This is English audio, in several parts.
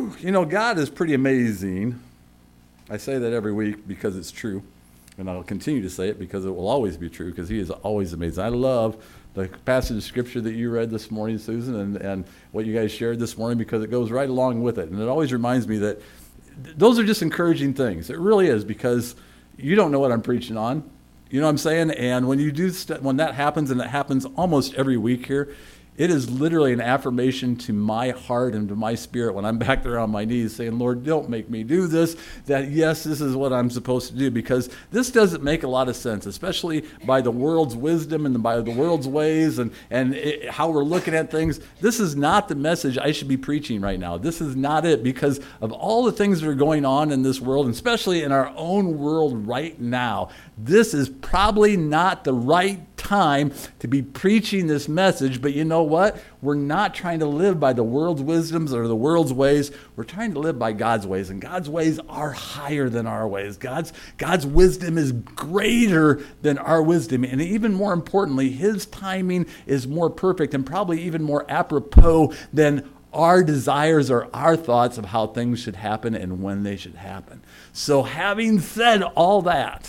God is pretty amazing. I say that every week because it's true. And I'll continue to say it because it will always be true, because he is always amazing. I love the passage of scripture that you read this morning, Susan, and what you guys shared this morning, because it goes right along with it. And it always reminds me that those are just encouraging things. It really is, because you don't know what I'm preaching on. You know what I'm saying? And when you do, when that happens, and it happens almost every week here, it is literally an affirmation to my heart and to my spirit when I'm back there on my knees saying, Lord, don't make me do this, that yes, this is what I'm supposed to do, because this doesn't make a lot of sense, especially by the world's wisdom and by the world's ways and how we're looking at things. This is not the message I should be preaching right now. This is not it, because of all the things that are going on in this world, and especially in our own world right now. This is probably not the right time to be preaching this message, but you know what? We're not trying to live by the world's wisdoms or the world's ways. We're trying to live by God's ways, and God's ways are higher than our ways. God's wisdom is greater than our wisdom, and even more importantly, his timing is more perfect and probably even more apropos than our desires or our thoughts of how things should happen and when they should happen. So having said all that,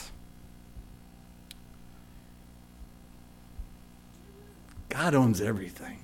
God owns everything.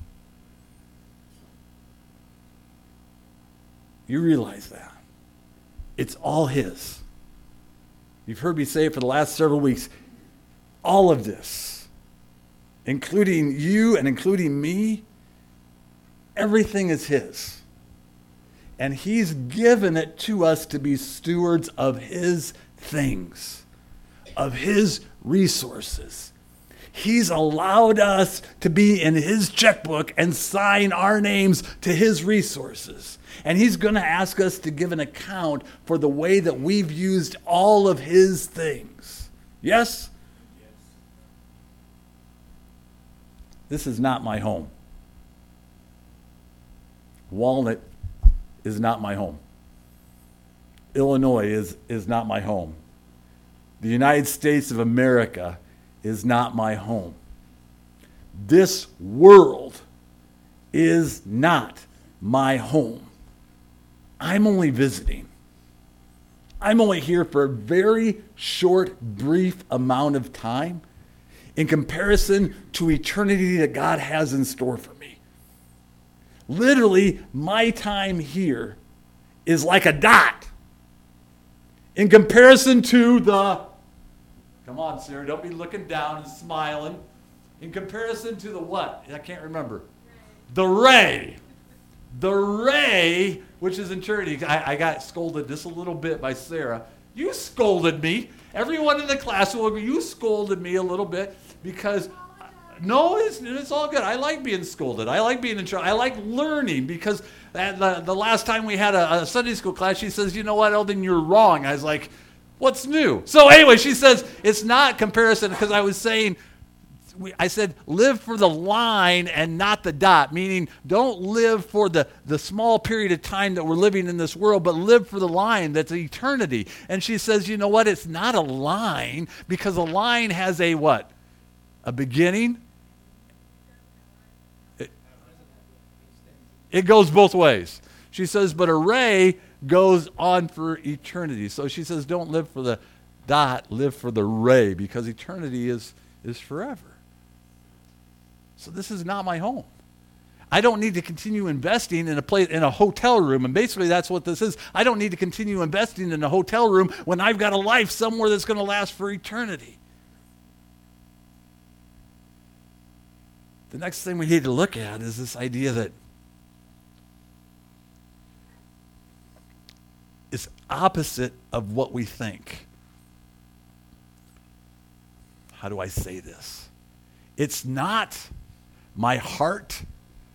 You realize that. It's all his. You've heard me say it for the last several weeks. All of this, including you and including me, everything is his. And he's given it to us to be stewards of his things, of his resources. He's allowed us to be in his checkbook and sign our names to his resources. And he's going to ask us to give an account for the way that we've used all of his things. Yes? Yes. This is not my home. Walnut is not my home. Illinois is not my home. The United States of America is not my home. This world is not my home. I'm only visiting. I'm only here for a very short, brief amount of time in comparison to eternity that God has in store for me. Literally, my time here is like a dot in comparison to the... Come on, Sarah, don't be looking down and smiling. In comparison to the what? I can't remember. The ray. The ray, which is eternity. I got scolded just a little bit by Sarah. You scolded me. Everyone in the class will agree. You scolded me a little bit because, no, it's all good. I like being scolded. I like being in trouble. I like learning, because the last time we had a Sunday school class, she says, you know what, Eldon, you're wrong. I was like, what's new? So anyway, she says, it's not comparison, because I was saying, I said, live for the line and not the dot, meaning don't live for the small period of time that we're living in this world, but live for the line that's eternity. And she says, you know what? It's not a line, because a line has a what? A beginning. It goes both ways. She says, but a ray goes on for eternity. So she says, don't live for the dot, live for the ray, because eternity is forever. So this is not my home. I don't need to continue investing in a hotel room, and basically that's what this is. I don't need to continue investing in a hotel room when I've got a life somewhere that's going to last for eternity. The next thing we need to look at is this idea that is opposite of what we think. How do I say this? It's not my heart.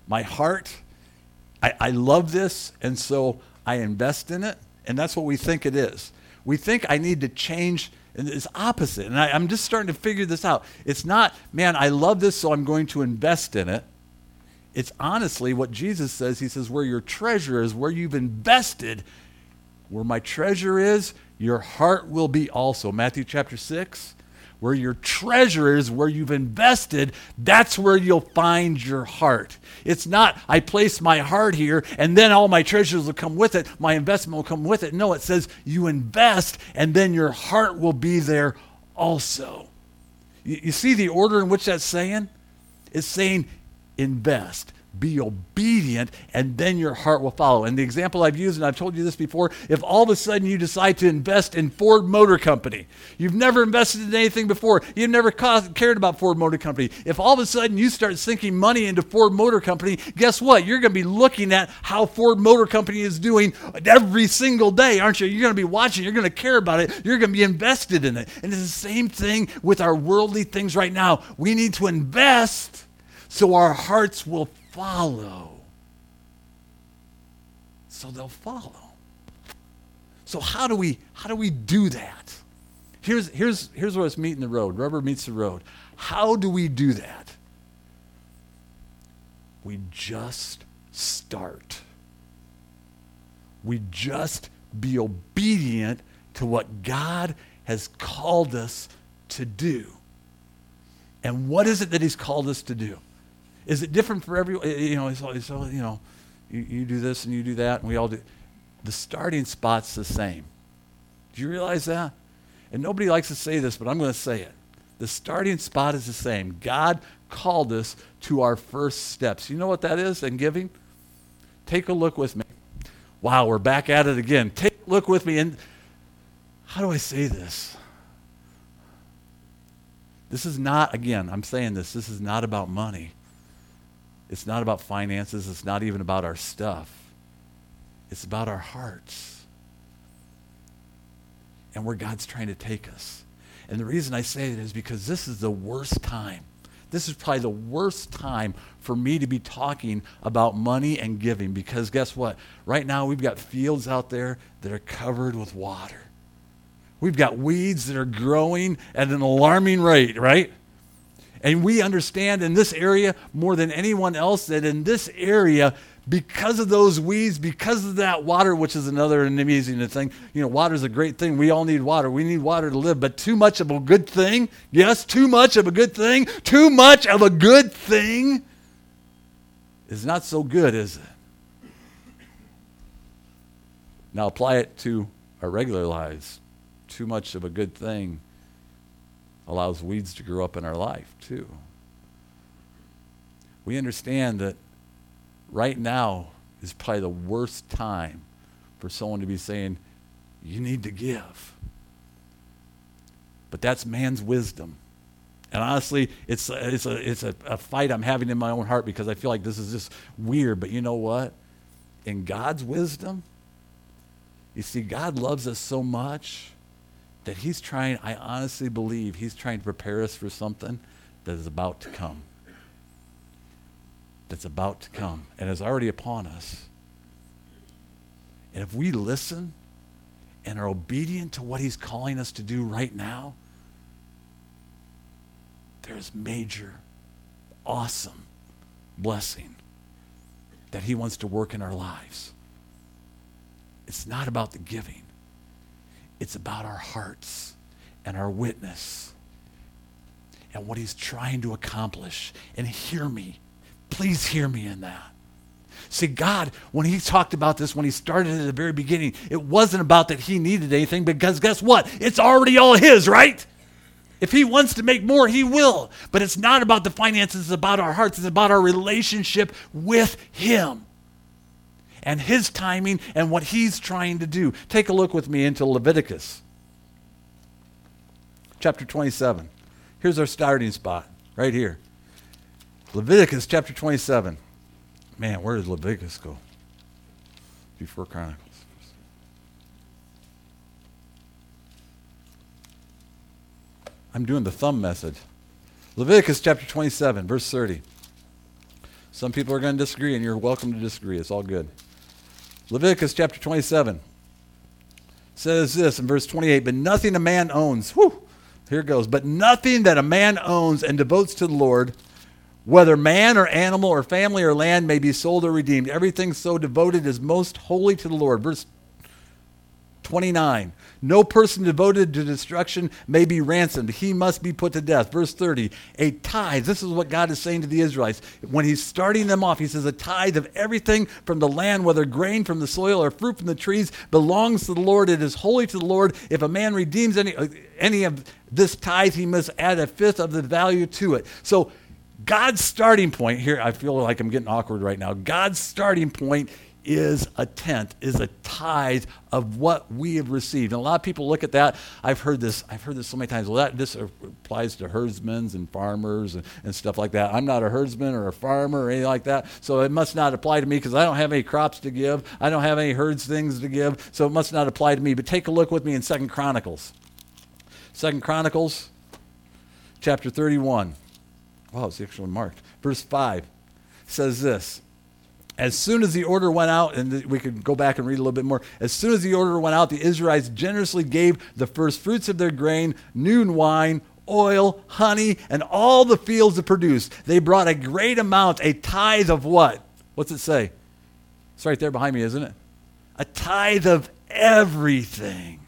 I love this, and so I invest in it, and that's what we think it is. We think I need to change, and it's opposite. And I'm just starting to figure this out. It's not, man, I love this, so I'm going to invest in it. It's honestly what Jesus says. He says, where your treasure is, where you've invested, where my treasure is, your heart will be also. Matthew chapter 6. Where your treasure is, where you've invested, that's where you'll find your heart. It's not, I place my heart here and then all my treasures will come with it. My investment will come with it. No, it says you invest and then your heart will be there also. You see the order in which that's saying? It's saying invest. Be obedient, and then your heart will follow. And the example I've used, and I've told you this before, if all of a sudden you decide to invest in Ford Motor Company, you've never invested in anything before, you've never cared about Ford Motor Company, if all of a sudden you start sinking money into Ford Motor Company, guess what? You're going to be looking at how Ford Motor Company is doing every single day, aren't you? You're going to be watching, you're going to care about it, you're going to be invested in it. And it's the same thing with our worldly things right now. We need to invest so our hearts will follow. So they'll follow. So how do we do that? Here's where it's meeting the road. Rubber meets the road. How do we do that? We just start. We just be obedient to what God has called us to do. And what is it that he's called us to do? Is it different for everyone? You do this and you do that, and we all do. The starting spot's the same. Do you realize that? And nobody likes to say this, but I'm going to say it. The starting spot is the same. God called us to our first steps. You know what that is in giving? Take a look with me. Wow, we're back at it again. Take a look with me. And how do I say this? This is not, again, I'm saying this is not about money. It's not about finances. It's not even about our stuff. It's about our hearts and where God's trying to take us. And the reason I say that is because this is the worst time. This is probably the worst time for me to be talking about money and giving, because guess what? Right now we've got fields out there that are covered with water. We've got weeds that are growing at an alarming rate, right? And we understand in this area more than anyone else that in this area, because of those weeds, because of that water, which is another amazing thing. You know, water is a great thing. We all need water. We need water to live. But too much of a good thing, yes, too much of a good thing, too much of a good thing is not so good, is it? Now apply it to our regular lives. Too much of a good thing allows weeds to grow up in our life too. We understand that right now is probably the worst time for someone to be saying, you need to give. But that's man's wisdom. And honestly, it's a fight I'm having in my own heart, because I feel like this is just weird. But you know what? In God's wisdom, you see, God loves us so much that he's trying, I honestly believe, he's trying to prepare us for something that is about to come. That's about to come and is already upon us. And if we listen and are obedient to what he's calling us to do right now, there's major, awesome blessing that he wants to work in our lives. It's not about the giving. It's about our hearts and our witness and what he's trying to accomplish. And hear me. Please hear me in that. See, God, when he talked about this, when he started at the very beginning, it wasn't about that he needed anything, because guess what? It's already all his, right? If he wants to make more, he will. But it's not about the finances. It's about our hearts. It's about our relationship with him and his timing and what he's trying to do. Take a look with me into Leviticus chapter 27. Here's our starting spot right here. Leviticus chapter 27. Man, where does Leviticus go? Before Chronicles. I'm doing the thumb method. Leviticus chapter 27, verse 30. Some people are going to disagree, and you're welcome to disagree. It's all good. Leviticus chapter 27 says this in verse 28, but nothing a man owns, here it goes, but nothing that a man owns and devotes to the Lord, whether man or animal or family or land, may be sold or redeemed. Everything so devoted is most holy to the Lord. Verse 29, no person devoted to destruction may be ransomed. He must be put to death. Verse 30, a tithe. This is what God is saying to the Israelites. When he's starting them off, he says a tithe of everything from the land, whether grain from the soil or fruit from the trees, belongs to the Lord. It is holy to the Lord. If a man redeems any of this tithe, he must add a fifth of the value to it. So God's starting point here, I feel like I'm getting awkward right now. God's starting point is a tenth, is a tithe of what we have received. And a lot of people look at that. I've heard this so many times. Well, this applies to herdsmen and farmers and stuff like that. I'm not a herdsman or a farmer or anything like that, so it must not apply to me because I don't have any crops to give. I don't have any herds things to give, so it must not apply to me. But take a look with me in 2 Chronicles. 2 Chronicles, chapter 31. Wow, it's actually marked. Verse 5 says this. As soon as the order went out, and we could go back and read a little bit more. As soon as the order went out, the Israelites generously gave the first fruits of their grain, new wine, oil, honey, and all the fields that produced. They brought a great amount, a tithe of what? What's it say? It's right there behind me, isn't it? A tithe of everything.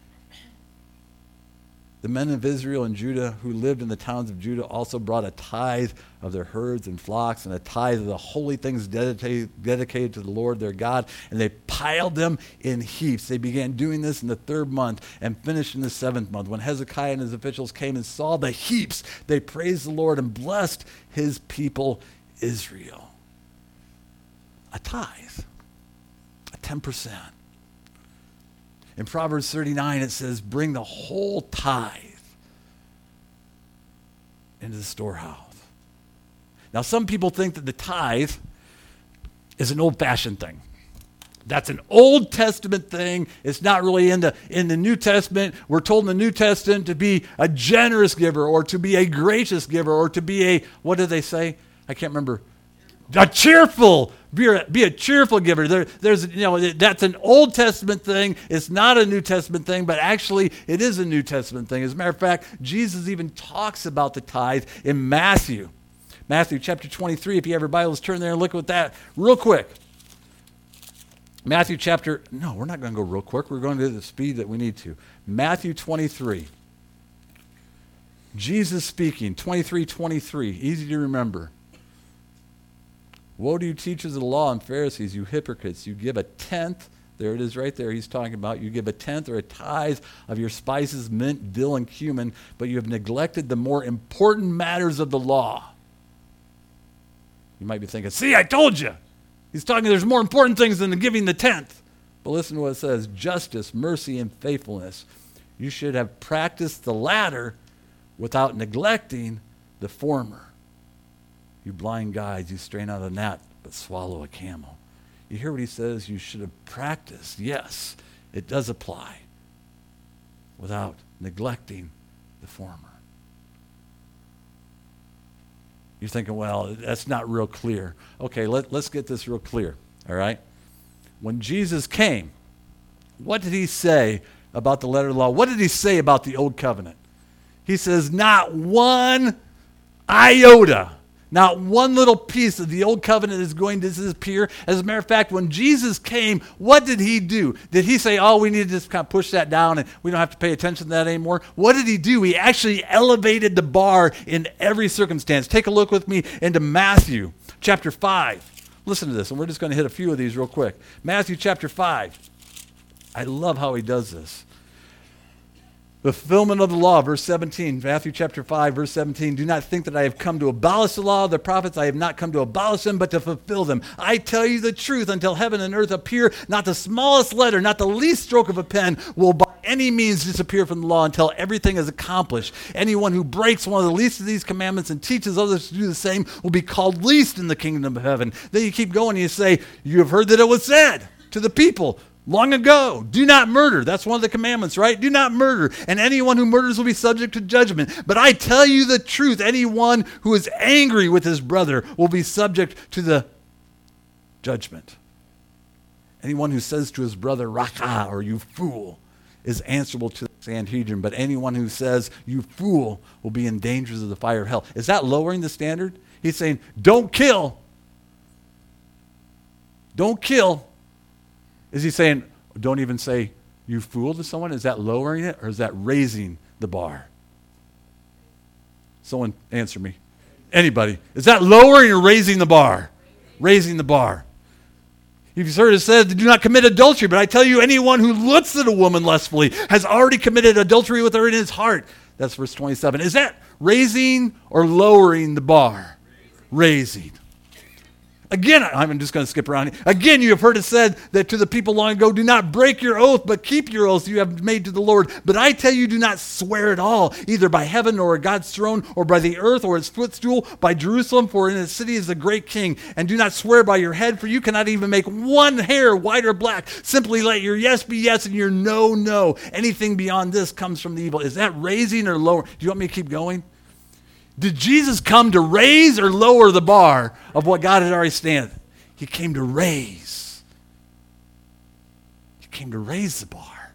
The men of Israel and Judah who lived in the towns of Judah also brought a tithe of their herds and flocks and a tithe of the holy things dedicated to the Lord their God, and they piled them in heaps. They began doing this in the 3rd month and finished in the 7th month. When Hezekiah and his officials came and saw the heaps, they praised the Lord and blessed his people Israel. A tithe, a 10%. In Proverbs 39, it says, bring the whole tithe into the storehouse. Now, some people think that the tithe is an old-fashioned thing. That's an Old Testament thing. It's not really in the New Testament. We're told in the New Testament to be a generous giver or to be a gracious giver or to be a, what do they say? I can't remember. A cheerful, be a cheerful giver. There's, that's an Old Testament thing. It's not a New Testament thing, but actually it is a New Testament thing. As a matter of fact, Jesus even talks about the tithe in Matthew. Matthew chapter 23, if you have your Bibles, turn there and look at that real quick. We're not going to go real quick. We're going to the speed that we need to. Matthew 23. Jesus speaking, 23:23, easy to remember. Woe to you, teachers of the law and Pharisees, you hypocrites. You give a tenth. There it is right there. He's talking about you give a tenth or a tithe of your spices, mint, dill, and cumin, but you have neglected the more important matters of the law. You might be thinking, see, I told you. He's talking there's more important things than giving the tenth. But listen to what it says. Justice, mercy, and faithfulness. You should have practiced the latter without neglecting the former. You blind guides, you strain out a gnat, but swallow a camel. You hear what he says? You should have practiced. Yes, it does apply. Without neglecting the former. You're thinking, well, that's not real clear. Okay, let's get this real clear, all right? When Jesus came, what did he say about the letter of the law? What did he say about the old covenant? He says, not one iota. Not one little piece of the old covenant is going to disappear. As a matter of fact, when Jesus came, what did he do? Did he say, oh, we need to just kind of push that down and we don't have to pay attention to that anymore? What did he do? He actually elevated the bar in every circumstance. Take a look with me into Matthew chapter 5. Listen to this, and we're just going to hit a few of these real quick. Matthew chapter 5. I love how he does this. The fulfillment of the law, verse 17, Matthew chapter 5, verse 17. Do not think that I have come to abolish the law of the prophets. I have not come to abolish them, but to fulfill them. I tell you the truth, until heaven and earth appear, not the smallest letter, not the least stroke of a pen will by any means disappear from the law until everything is accomplished. Anyone who breaks one of the least of these commandments and teaches others to do the same will be called least in the kingdom of heaven. Then you keep going and you say, you have heard that it was said to the people long ago, do not murder. That's one of the commandments, right? Do not murder. And anyone who murders will be subject to judgment. But I tell you the truth, anyone who is angry with his brother will be subject to the judgment. Anyone who says to his brother, Raka, or you fool, is answerable to the Sanhedrin. But anyone who says, you fool, will be in dangers of the fire of hell. Is that lowering the standard? He's saying, don't kill. Don't kill. Is he saying, don't even say you fool to someone? Is that lowering it or is that raising the bar? Someone answer me. Anybody. Is that lowering or raising the bar? Raising the bar. You've heard it said, do not commit adultery, but I tell you, anyone who looks at a woman lustfully has already committed adultery with her in his heart. That's verse 27. Is that raising or lowering the bar? Raising. Again, I'm just going to skip around. Again, you have heard it said that to the people long ago, do not break your oath, but keep your oaths you have made to the Lord. But I tell you, do not swear at all, either by heaven or God's throne, or by the earth or its footstool, by Jerusalem, for in its city is a great king. And do not swear by your head, for you cannot even make one hair white or black. Simply let your yes be yes and your no, no. Anything beyond this comes from the evil. Is that raising or lower? Do you want me to keep going? Did Jesus come to raise or lower the bar of what God had already stated? He came to raise. He came to raise the bar.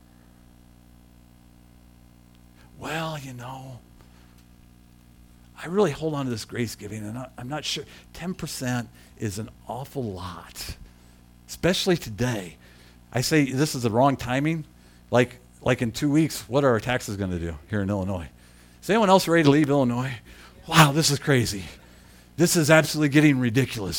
Well, I really hold on to this grace giving, and I'm not sure. 10% is an awful lot, especially today. I say this is the wrong timing. Like in 2 weeks, what are our taxes going to do here in Illinois? Is anyone else ready to leave Illinois? Wow, this is crazy. This is absolutely getting ridiculous.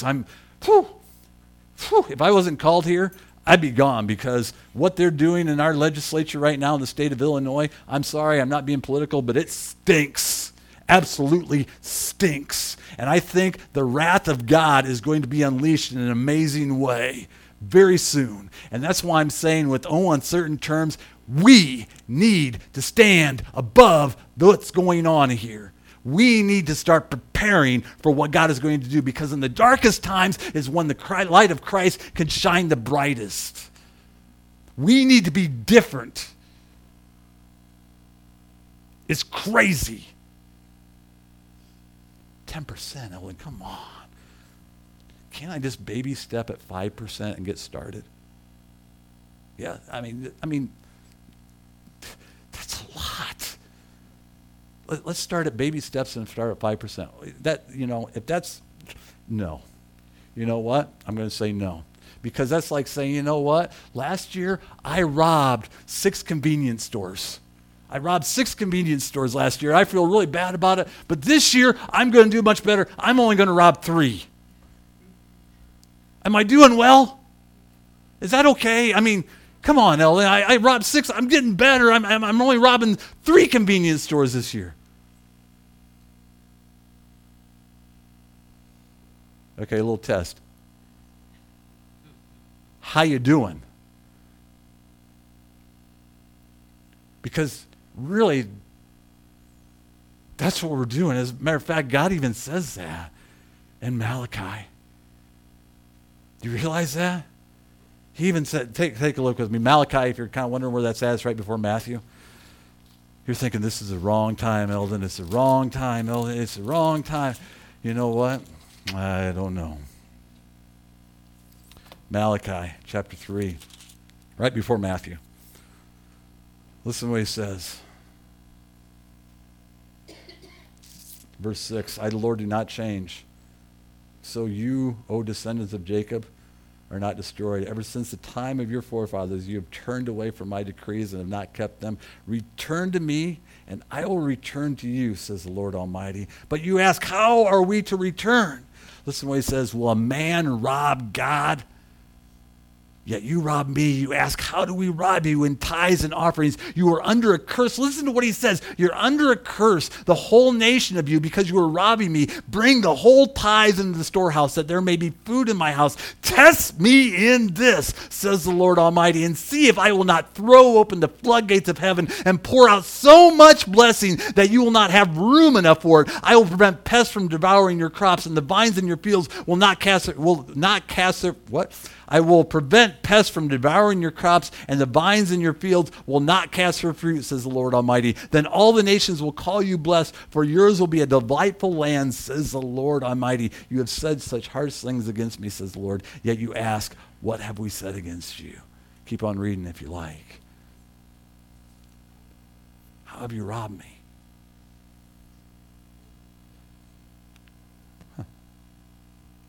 If I wasn't called here, I'd be gone, because what they're doing in our legislature right now in the state of Illinois, I'm sorry, I'm not being political, but it stinks. Absolutely stinks. And I think the wrath of God is going to be unleashed in an amazing way very soon. And that's why I'm saying with uncertain terms, we need to stand above what's going on here. We need to start preparing for what God is going to do, because in the darkest times is when the light of Christ can shine the brightest. We need to be different. It's crazy. 10%, Ellen, come on. Can't I just baby step at 5% and get started? Yeah, I mean, that's a lot. Let's start at baby steps and start at 5%. If that's, no. You know what? I'm going to say no. Because that's like saying, you know what? Last year, I robbed 6 convenience stores. I robbed 6 convenience stores last year. I feel really bad about it. But this year, I'm going to do much better. I'm only going to rob 3. Am I doing well? Is that okay? I mean, come on, Ellen. I robbed 6. I'm getting better. I'm only robbing 3 convenience stores this year. Okay, a little test. How you doing? Because really, that's what we're doing. As a matter of fact, God even says that in Malachi. Do you realize that? He even said, take a look with me. Malachi, if you're kind of wondering where that's at, it's right before Matthew. You're thinking, this is the wrong time, Eldon. It's the wrong time, Eldon. It's the wrong time. You know what? I don't know. Malachi chapter 3, right before Matthew. Listen to what he says. Verse 6, I, the Lord, do not change. So you, O descendants of Jacob, are not destroyed. Ever since the time of your forefathers, you have turned away from my decrees and have not kept them. Return to me, and I will return to you, says the Lord Almighty. But you ask, how are we to return? Listen to what he says. Will a man rob God? Yet you rob me. You ask, how do we rob you? In tithes and offerings, you are under a curse. Listen to what he says. You're under a curse, the whole nation of you, because you are robbing me. Bring the whole tithes into the storehouse, that there may be food in my house. Test me in this, says the Lord Almighty, and see if I will not throw open the floodgates of heaven and pour out so much blessing that you will not have room enough for it. I will prevent pests from devouring your crops, and the vines in your fields will not cast their what? I will prevent pests from devouring your crops, and the vines in your fields will not cast their fruit, says the Lord Almighty. Then all the nations will call you blessed, for yours will be a delightful land, says the Lord Almighty. You have said such harsh things against me, says the Lord, yet you ask, what have we said against you? Keep on reading if you like. How have you robbed me?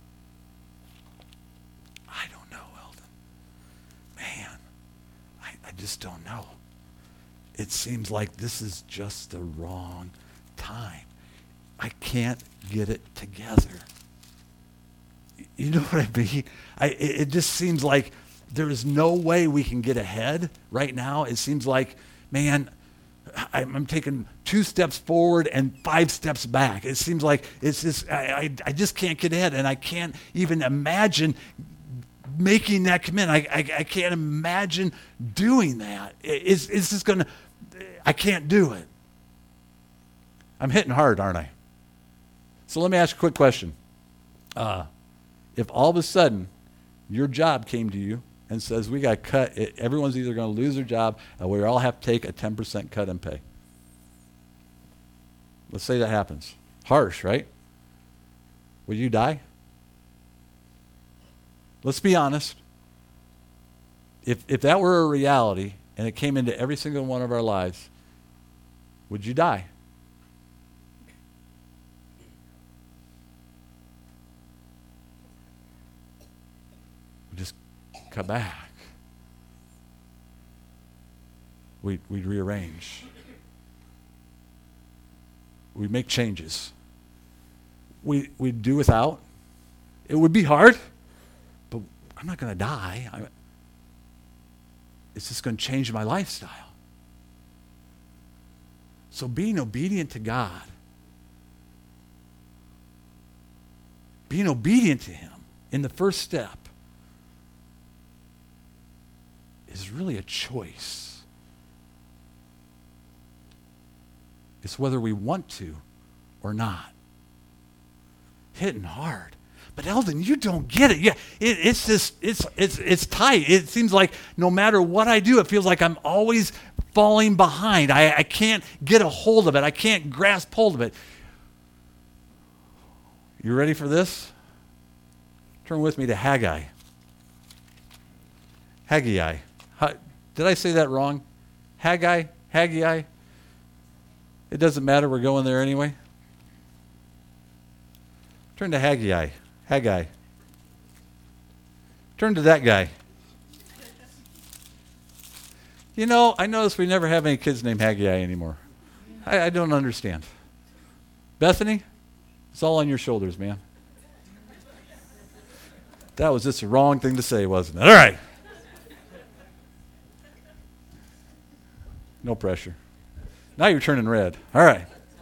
I just don't know. It seems like this is just the wrong time. I can't get it together. You know what I mean? It just seems like there is no way we can get ahead right now. It seems like, man, I'm taking 2 steps forward and 5 steps back. It seems like it's just, I just can't get ahead, and I can't even imagine making that commitment. I can't imagine doing that. It's just going to, I can't do it. I'm hitting hard, aren't I? So let me ask you a quick question. If all of a sudden your job came to you and says, we got to cut, everyone's either going to lose their job or we all have to take a 10% cut in pay. Let's say that happens. Harsh, right? Would you die? Let's be honest. If that were a reality and it came into every single one of our lives, would you die? Just cut back. We'd rearrange. We'd make changes. We'd do without. It would be hard, but I'm not going to die. It's just going to change my lifestyle. So being obedient to God, being obedient to Him in the first step, is really a choice. It's whether we want to or not. Hitting hard. But Eldon, you don't get it. Yeah, it's just, it's tight. It seems like no matter what I do, it feels like I'm always falling behind. I can't get a hold of it. I can't grasp hold of it. You ready for this? Turn with me to Haggai. Haggai. Did I say that wrong? Haggai? Haggai? It doesn't matter. We're going there anyway. Turn to Haggai. Haggai. Turn to that guy. You know, I notice we never have any kids named Haggai anymore. I don't understand. Bethany, it's all on your shoulders, man. That was just the wrong thing to say, wasn't it? All right. No pressure. Now you're turning red. All right.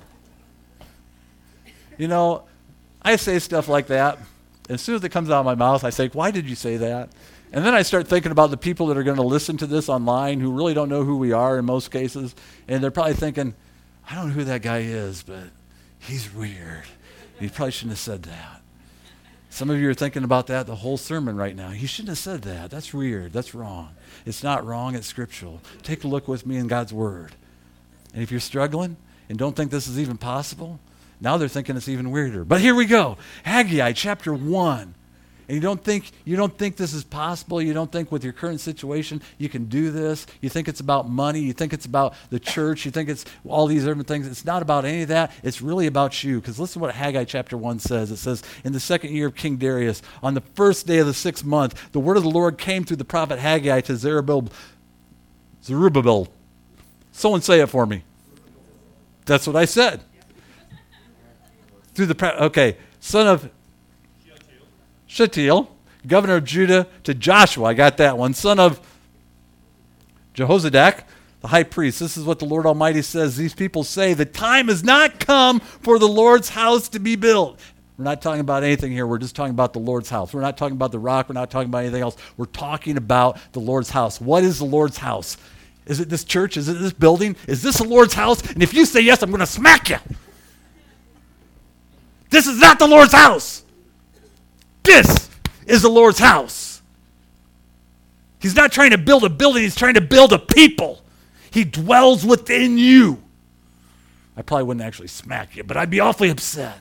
You know, I say stuff like that. As soon as it comes out of my mouth, I say, why did you say that? And then I start thinking about the people that are going to listen to this online who really don't know who we are in most cases. And they're probably thinking, I don't know who that guy is, but he's weird. He probably shouldn't have said that. Some of you are thinking about that the whole sermon right now. He shouldn't have said that. That's weird. That's wrong. It's not wrong. It's scriptural. Take a look with me in God's Word. And if you're struggling and don't think this is even possible, now they're thinking it's even weirder. But here we go. Haggai chapter 1. And you don't think this is possible. You don't think with your current situation you can do this. You think it's about money. You think it's about the church. You think it's all these different things. It's not about any of that. It's really about you. Because listen to what Haggai chapter 1 says. It says, in the 2nd year of King Darius, on the 1st day of the 6th month, the word of the Lord came through the prophet Haggai to Zerubbabel. Someone say it for me. That's what I said. Son of Shealtiel, governor of Judah, to Joshua, I got that one, son of Jehozadak, the high priest. This is what the Lord Almighty says. These people say, the time has not come for the Lord's house to be built. We're not talking about anything here. We're just talking about the Lord's house. We're not talking about the rock. We're not talking about anything else. We're talking about the Lord's house. What is the Lord's house? Is it this church? Is it this building? Is this the Lord's house? And if you say yes, I'm going to smack you. This is not the Lord's house. This is the Lord's house. He's not trying to build a building. He's trying to build a people. He dwells within you. I probably wouldn't actually smack you, but I'd be awfully upset.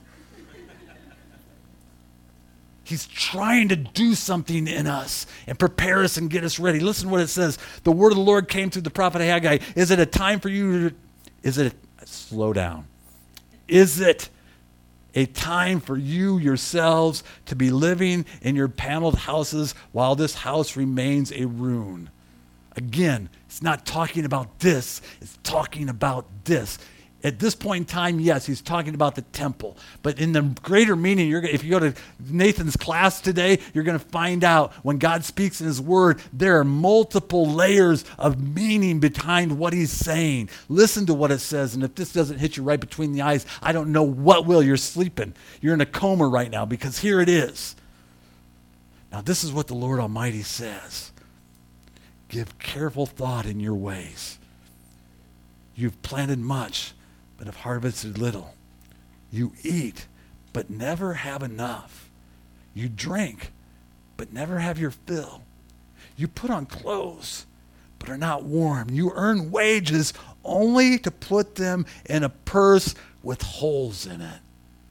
He's trying to do something in us and prepare us and get us ready. Listen to what it says. The word of the Lord came through the prophet Haggai. Is it a time for you to, slow down. Is it a time for you yourselves to be living in your paneled houses while this house remains a ruin? Again, it's not talking about this. It's talking about this. At this point in time, yes, he's talking about the temple. But in the greater meaning, if you go to Nathan's class today, you're going to find out when God speaks in his word, there are multiple layers of meaning behind what he's saying. Listen to what it says. And if this doesn't hit you right between the eyes, I don't know what will. You're sleeping. You're in a coma right now because here it is. Now, this is what the Lord Almighty says. Give careful thought in your ways. You've planted much, but have harvested little. You eat, but never have enough. You drink, but never have your fill. You put on clothes, but are not warm. You earn wages only to put them in a purse with holes in it.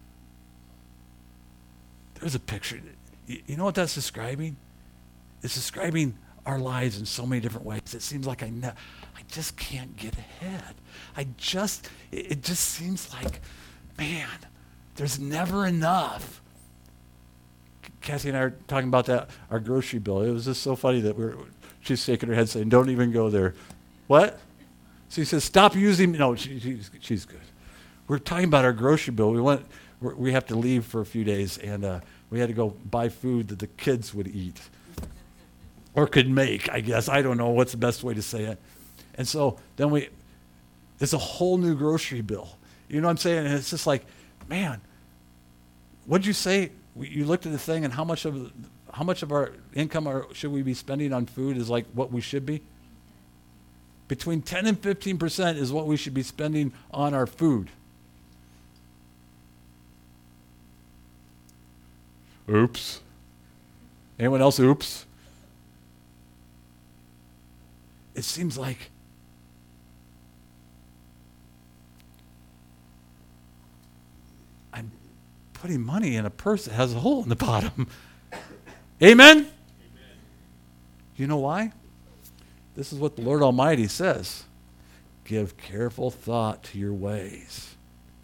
There's a picture. You know what that's describing? It's describing our lives in so many different ways. It seems like I just can't get ahead. It just seems like, man, there's never enough. Kathy and I are talking about that, our grocery bill. It was just so funny that she's shaking her head saying, don't even go there. What? She says, stop using, no, she's good. We're talking about our grocery bill. We have to leave for a few days, and we had to go buy food that the kids would eat. Or could make, I guess. I don't know what's the best way to say it. And so then it's a whole new grocery bill. You know what I'm saying? And it's just like, man, what'd you say? You looked at the thing, and how much of our income should we be spending on food is like what we should be? Between 10 and 15% is what we should be spending on our food. Oops. Anyone else oops? It seems like I'm putting money in a purse that has a hole in the bottom. Amen? Amen? You know why? This is what the Lord Almighty says. Give careful thought to your ways.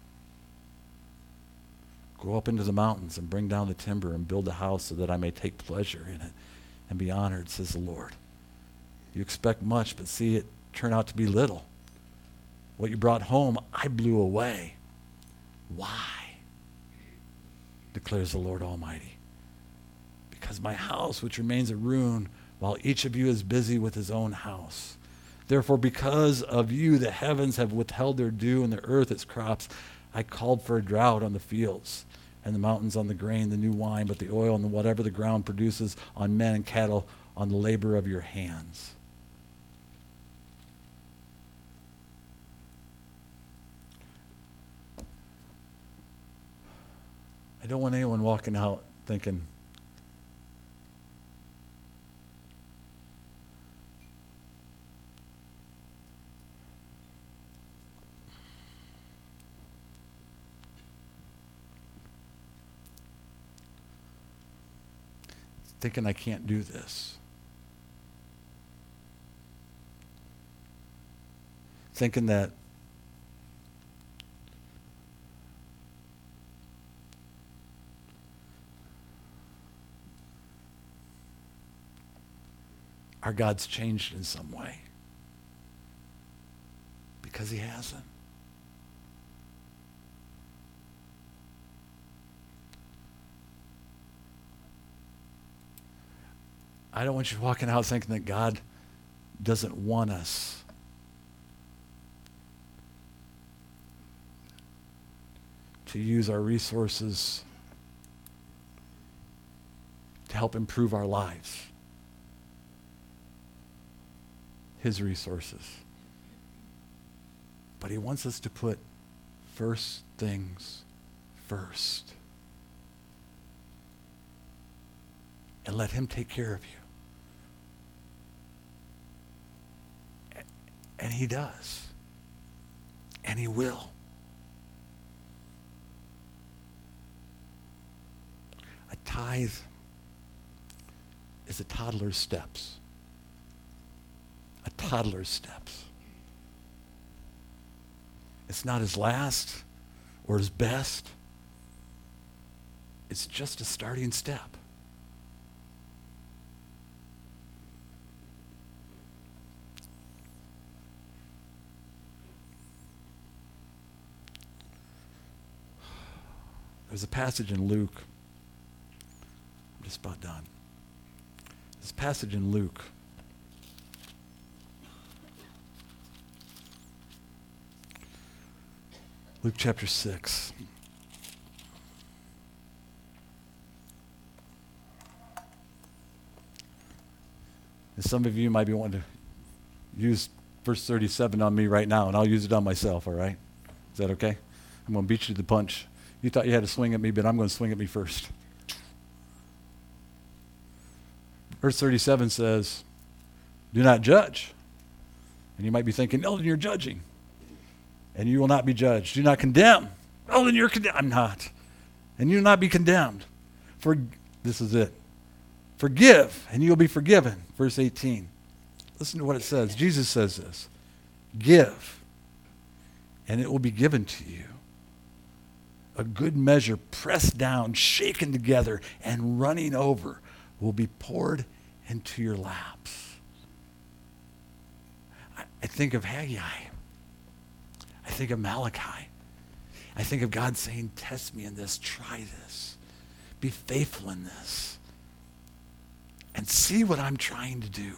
Go up into the mountains and bring down the timber and build a house so that I may take pleasure in it and be honored, says the Lord. You expect much, but see it turn out to be little. What you brought home, I blew away. Why? Declares the Lord Almighty. Because my house, which remains a ruin, while each of you is busy with his own house. Therefore, because of you, the heavens have withheld their dew and the earth its crops. I called for a drought on the fields and the mountains on the grain, the new wine, but the oil and whatever the ground produces on men and cattle, on the labor of your hands. I don't want anyone walking out thinking, I can't do this. Thinking that our God's changed in some way. Because he hasn't. I don't want you walking out thinking that God doesn't want us to use our resources to help improve our lives. His resources. But he wants us to put first things first. And let him take care of you. And he does. And he will. A tithe is a toddler's steps. A toddler's steps. It's not his last or his best. It's just a starting step. There's a passage in Luke. I'm just about done. There's a passage in Luke. Luke chapter 6. And some of you might be wanting to use verse 37 on me right now, and I'll use it on myself, all right? Is that okay? I'm going to beat you to the punch. You thought you had to swing at me, but I'm going to swing at me first. Verse 37 says, do not judge. And you might be thinking, oh, then you're judging. And you will not be judged. Do not condemn. Oh, then you're condemned. I'm not. And you will not be condemned. For this is it. Forgive, and you will be forgiven. Verse 18. Listen to what it says. Jesus says this. Give, and it will be given to you. A good measure, pressed down, shaken together, and running over, will be poured into your laps. I think of Haggai. I think of Malachi. I think of God saying, test me in this, try this, be faithful in this, and see what I'm trying to do.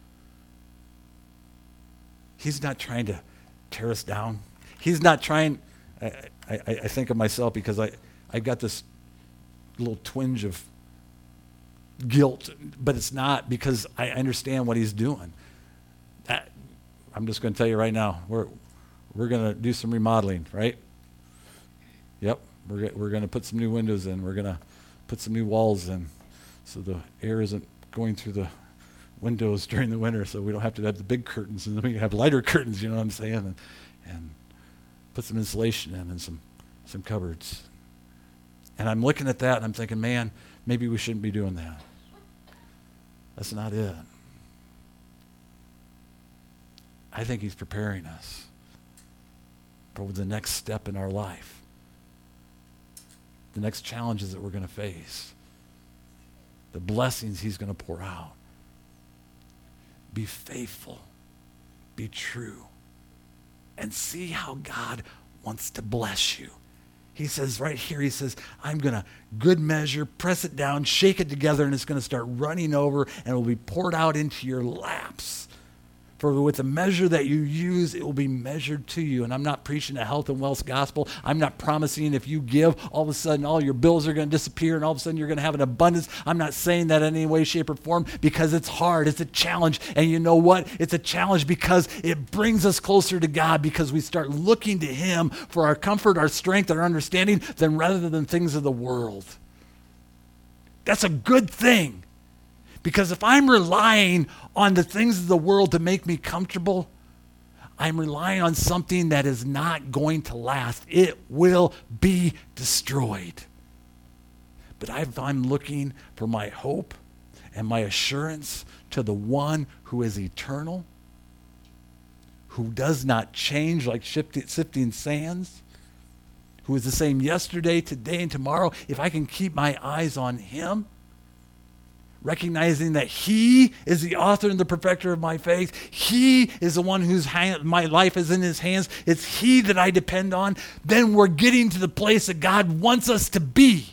He's not trying to tear us down. He's not trying, I think of myself because I got this little twinge of guilt, but it's not because I understand what he's doing. I'm just going to tell you right now, we're going to do some remodeling, right? Yep, we're going to put some new windows in. We're going to put some new walls in so the air isn't going through the windows during the winter, so we don't have to have the big curtains, and then we can have lighter curtains, you know what I'm saying? And put some insulation in and some cupboards. And I'm looking at that and I'm thinking, man, maybe we shouldn't be doing that. That's not it. I think he's preparing us for the next step in our life, the next challenges that we're going to face, the blessings he's going to pour out. Be faithful, be true, and see how God wants to bless you. He says right here, he says, I'm going to good measure, press it down, shake it together, and it's going to start running over, and it will be poured out into your laps. For with the measure that you use, it will be measured to you. And I'm not preaching a health and wealth gospel. I'm not promising if you give, all of a sudden all your bills are going to disappear and all of a sudden you're going to have an abundance. I'm not saying that in any way, shape, or form because it's hard. It's a challenge. And you know what? It's a challenge because it brings us closer to God because we start looking to him for our comfort, our strength, our understanding, rather than things of the world. That's a good thing. Because if I'm relying on the things of the world to make me comfortable, I'm relying on something that is not going to last. It will be destroyed. But if I'm looking for my hope and my assurance to the one who is eternal, who does not change like sifting sands, who is the same yesterday, today, and tomorrow, if I can keep my eyes on him, recognizing that he is the author and the perfecter of my faith. He is the one whose my life is in his hands. It's he that I depend on. Then we're getting to the place that God wants us to be.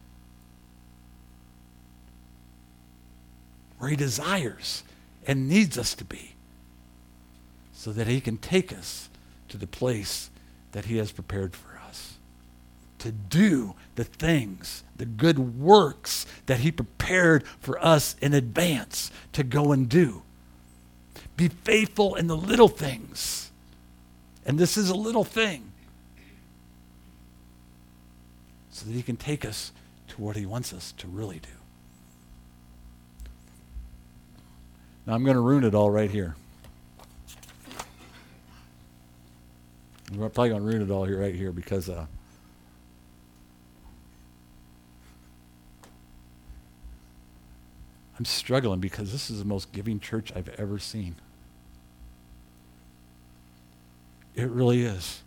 Where he desires and needs us to be. So that he can take us to the place that he has prepared for us. To do the things, the good works that he prepared for us in advance to go and do. Be faithful in the little things. And this is a little thing. So that he can take us to what he wants us to really do. Now I'm going to ruin it all right here. I'm probably going to ruin it all here right here because I'm struggling because this is the most giving church I've ever seen. It really is.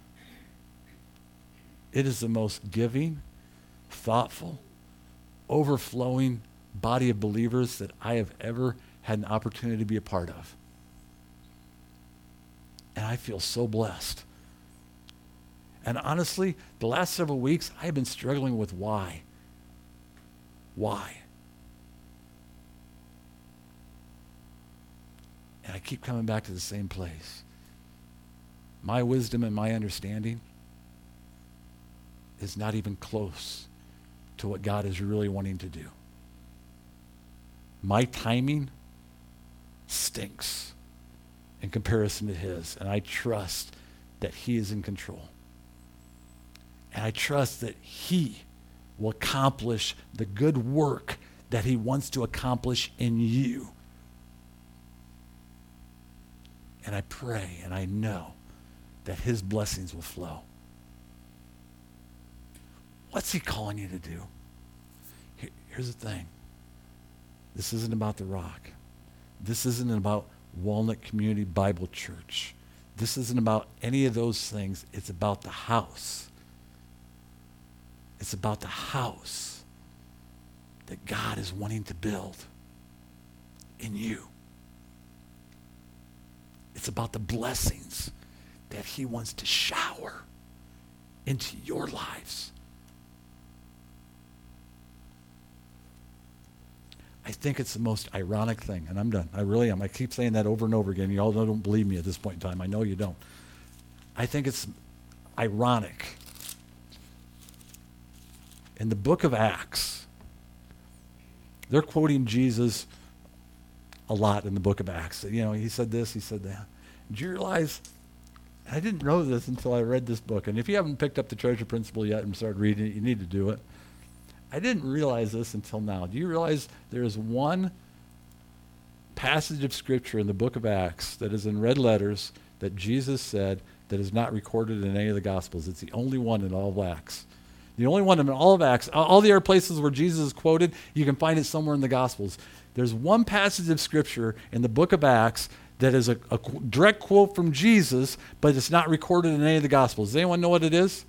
It is the most giving, thoughtful, overflowing body of believers that I have ever had an opportunity to be a part of. And I feel so blessed. And honestly, the last several weeks, I have been struggling with why. Why? And I keep coming back to the same place. My wisdom and my understanding is not even close to what God is really wanting to do. My timing stinks in comparison to his, and I trust that he is in control. And I trust that he will accomplish the good work that he wants to accomplish in you. And I pray and I know that his blessings will flow. What's he calling you to do? Here's the thing. This isn't about the Rock. This isn't about Walnut Community Bible Church. This isn't about any of those things. It's about the house. It's about the house that God is wanting to build in you. It's about the blessings that he wants to shower into your lives. I think it's the most ironic thing, and I'm done. I really am. I keep saying that over and over again. You all don't believe me at this point in time. I know you don't. I think it's ironic. In the book of Acts, they're quoting Jesus a lot in the book of Acts. You know, he said this, he said that. Did you realize, I didn't know this until I read this book, and if you haven't picked up the Treasure Principle yet and started reading it, you need to do it. I didn't realize this until now. Do you realize there is one passage of Scripture in the book of Acts that is in red letters that Jesus said that is not recorded in any of the Gospels? It's the only one in all of Acts. The only one in all of Acts. All the other places where Jesus is quoted, you can find it somewhere in the Gospels. There's one passage of Scripture in the book of Acts that is a direct quote from Jesus, but it's not recorded in any of the Gospels. Does anyone know what it is?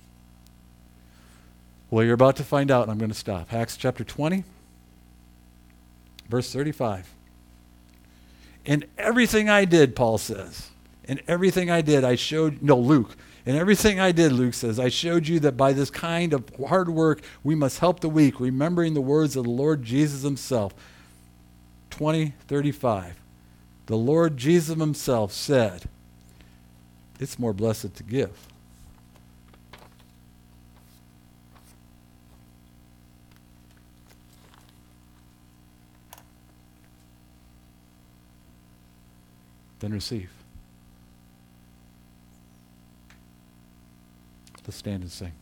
Well, you're about to find out, and I'm going to stop. Acts chapter 20, verse 35. In everything I did, Paul says, in everything I did, Luke, in everything I did, Luke says, I showed you that by this kind of hard work, we must help the weak, remembering the words of the Lord Jesus himself. 20:35. The Lord Jesus himself said, it's more blessed to give than receive. Let's stand and sing.